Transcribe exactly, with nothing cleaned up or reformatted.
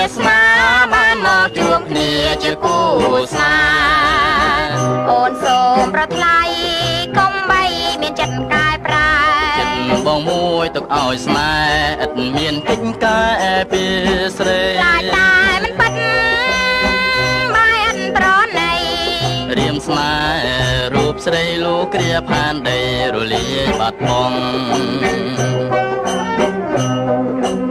ស្មាបានមកជួបគ្នាជាគូស្នេហ៍អូនសូមប្រថ្លៃកុំបីមានចិត្តកែប្រែចិត្តបងមួយទុកឲ្យស្នេហ៍ឥតមានកិច្ចកែពីស្រីឡាយតែមិនពិតបែនប្រណីរៀមស្នេហ៍រូបស្រីលោកគ្រាផានដីរលាយបាត់បង់